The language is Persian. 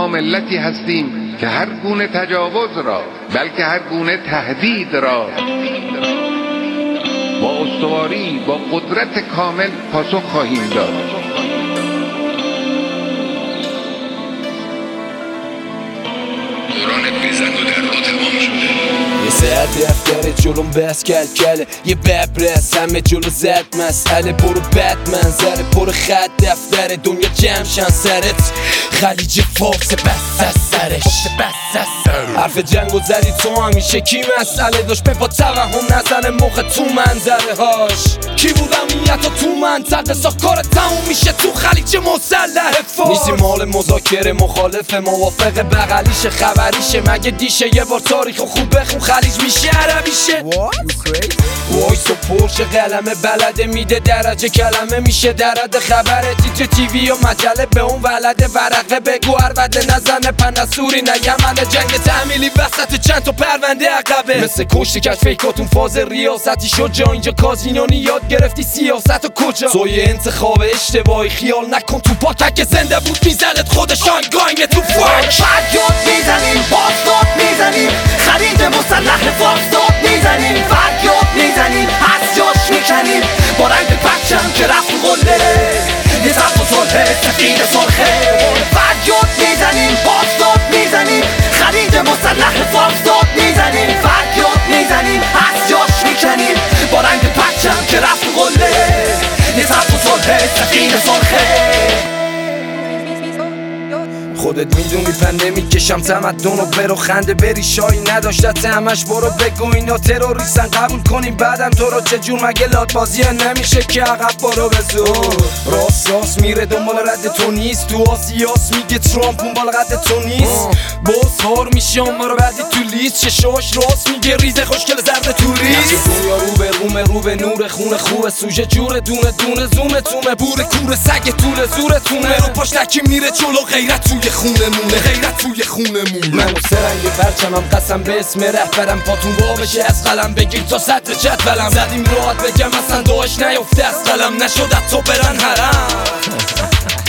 ما ملتی هستیم که هر گونه تجاوز را بلکه هر گونه تهدید را با استواری با قدرت کامل پاسخ خواهیم داد. دوران بیزن و درد تمام شده. یه ساعت دفتر جلوم بس کلکله، یه ببرس همه جلو زد مسئله. برو بد منظره پر خط دفتر دنیا جمشن سرت. خلیج فارس بس از سرش حرف جنگ و زدی تو همیشه کی مسئله داشت به با توهم نزنه موقع تو منظره هاش. کی بود امنیت و تو منطقه ساخت کار تموم میشه تو خلیج مسلح فارس. نیستی مال مذاکره مخالف موافق بغلیشه خبریشه مگه دیشه. یه بار تاریخ خوب بخون خلیج میشه عربیشه. وایس و پرش قلمه بلده میده درجه کلمه میشه درد خبره. تیتر تیوی و مجله به اون ولده ورقه بگو عربده نزنه پنسوری نه یمن جنگ تعمیلی وسط چند تا پرونده عقبه. مثل کشتی کش فیکاتون فاز ریاستی شد جا اینجا کازینونی یاد گرفتی سیاست و کجا. توی انتخاب اشتباهی خیال نکن تو پاکت که زنده بود میزنت خودش آنگاینگ تو فاک. فریاد میزنیم بازداد میزنیم خرید مسلح فارساد میزنیم فریاد میزنیم از جاش میکنیم با رنگ پرچم که رفت قله یه صف و صلح سفید سرخه. فریاد میزنیم بازداد میزنیم خرید مسلح فارساد میزنیم فریاد میزنیم از جاش میکنیم با رنگ پرچم که رفت قله یه صف و صلح سفید سرخه. خودت میدونی پنده میکشم تمدن و برو خنده بری شایی نداشتت همش برو بگو اینا تروریستن قبول کنیم بعدم تو رو چجور مگه لات بازیه نمیشه که عقب برو به زور. راست میره دنبال رد تو نیست تو آسیاس میگه ترامپ اون بالا قد تو نیست. باز هار میشه ما رو بعدی تو لیست چشاش راست میگه ریزه خوشگل زرد توریست. دنیا رو به نور خونه خوبه سوژه جوره دونه دونه زومه تومه بور کوره سگ طول زورتونه رو پشتکی میره جلو غیرت توی خونمونه غیرت توی خونمونه. من و سرنگ پرچمم قسم به اسم رهبرم پاتون با بشه از قلم بگیر تا صدر جدولم. زدیم راحت بگم اصلا داعش نیفته از قلم نشد تا برن حرم.